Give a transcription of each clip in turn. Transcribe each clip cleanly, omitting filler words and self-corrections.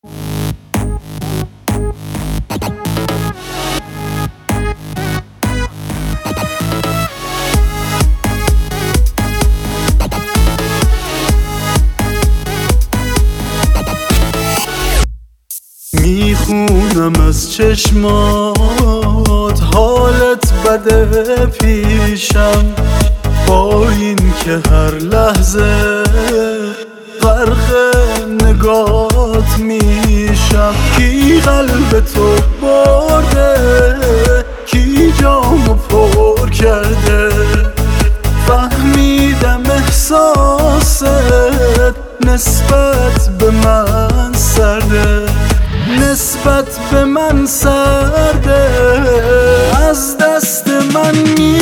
میخونم از چشمات حالت بده پیشم، با این که هر لحظه غرق نگات میشم. کی قلب تو برده، کی جامو پر کرده، فهمیدم احساست نسبت به من سرده، نسبت به من سرده. از دست من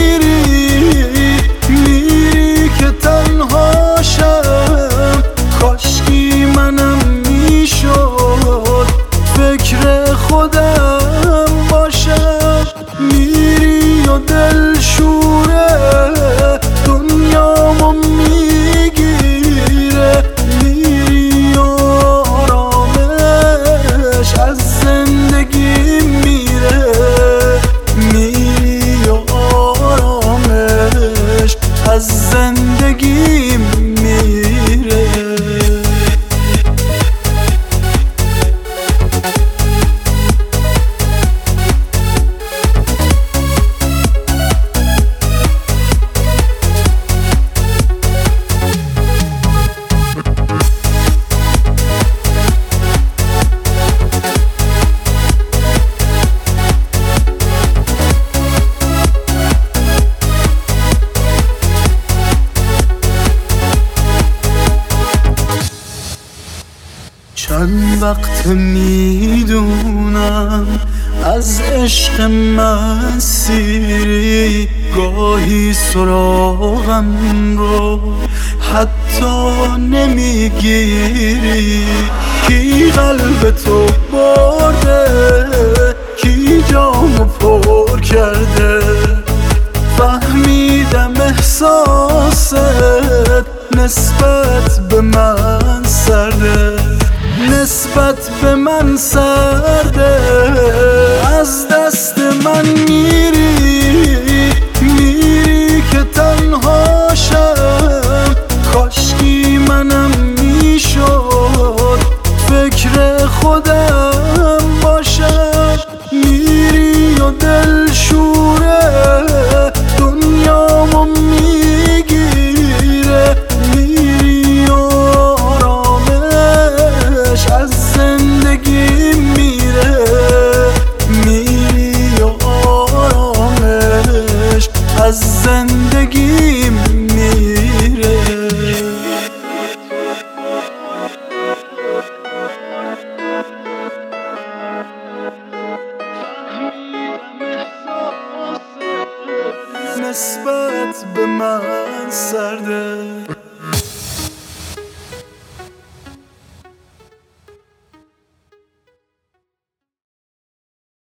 میری که تنهاشم، کاشکی منم میشد فکر خودم باشم. میری و دل شوره دنیامو میگیره، میری و آرامش از زندگی میره، میری و آرامش از زندگی میره. چند وقت میدونم از عشق مسیری، گاهی سراغم رو حتی نمیگیری. کی قلب تو برده، کی جامو پر کرده، فهمیدم احساست نسبت به من سرده، نسبت به من سرده. از دست من میری که تنهاشم، کاشکی منم میشد فکر خودم باشم. میری و دل شوره دنیامو میگیره، میری و آرامش از زندگی میره، میری و آرامش از زندگی میره. نسبت به من سرده.